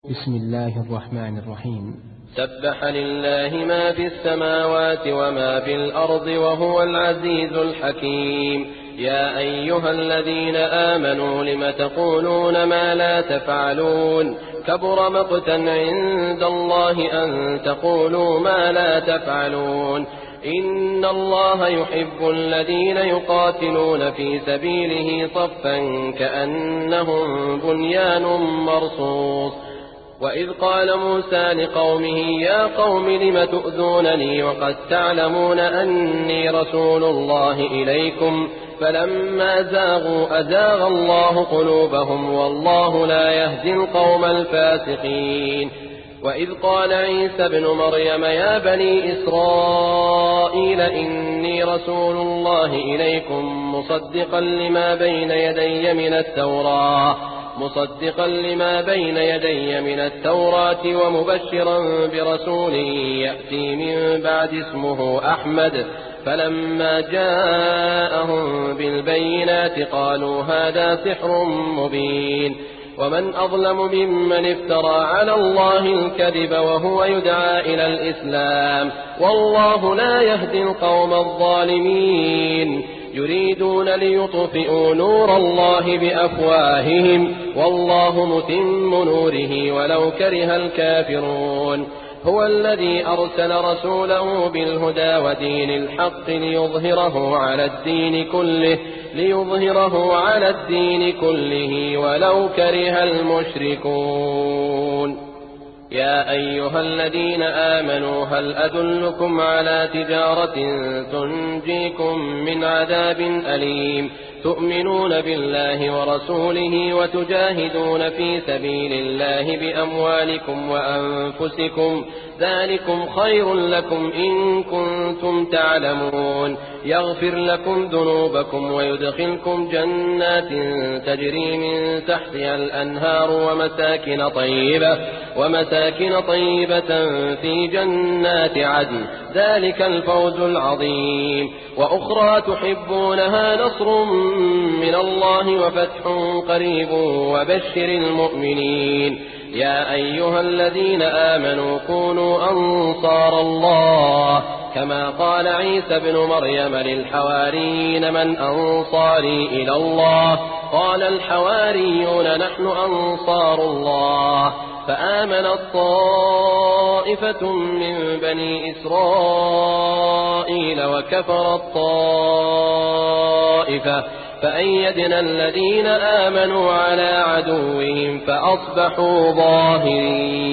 بسم الله الرحمن الرحيم. سبح لله ما في السماوات وما في الأرض وهو العزيز الحكيم. يا أيها الذين آمنوا لم تقولون ما لا تفعلون كبر مقتا عند الله أن تقولوا ما لا تفعلون. إن الله يحب الذين يقاتلون في سبيله صفا كأنهم بنيان مرصوص. وإذ قال موسى لقومه يا قوم لم تؤذونني وقد تعلمون أني رسول الله إليكم فلما زاغوا أزاغ الله قلوبهم والله لا يهدي القوم الفاسقين. وإذ قال عيسى ابن مريم يا بني إسرائيل إني رسول الله إليكم مصدقا لما بين يدي من التوراة ومبشرا برسول يأتي من بعد اسمه أحمد. فلما جاءهم بالبينات قالوا هذا سحر مبين. ومن أظلم ممن افترى على الله الكذب وهو يدعى إلى الإسلام والله لا يهدي القوم الظالمين. يريدون ليطفئوا نور الله بأفواههم والله متم نوره ولو كره الكافرون. هو الذي أرسل رسوله بالهدى ودين الحق ليظهره على الدين كله ولو كره المشركون. يا أيها الذين آمنوا هل أدلكم على تجارة تنجيكم من عذاب أليم تؤمنون بالله ورسوله وتجاهدون في سبيل الله بأموالكم وأنفسكم ذلكم خير لكم إن كنتم تعلمون. يغفر لكم ذنوبكم ويدخلكم جنات تجري من تحتها الأنهار ومساكن طيبة في جنات عدن ذلك الفوز العظيم. وأخرى تحبونها نصر من الله وفتح قريب وبشر المؤمنين. يا أيها الذين آمنوا كونوا أنصار الله كما قال عيسى ابن مريم للحواريين من أنصاري إلى الله قال الحواريون نحن أنصار الله. فآمنت طائفة من بني إسرائيل وكفرت طائفة فأيدنا الذين آمنوا على عدوهم فأصبحوا ظاهرين.